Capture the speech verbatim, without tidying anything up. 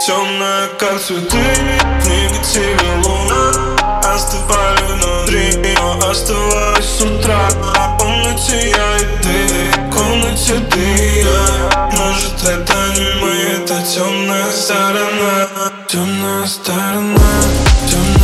темная, как цветы, в негативе луна. Остывали внутри, но оставалась с утра. В комнате я и ты, в комнате ты и я. Может, это не мы, это темная сторона. Темная сторона, темная.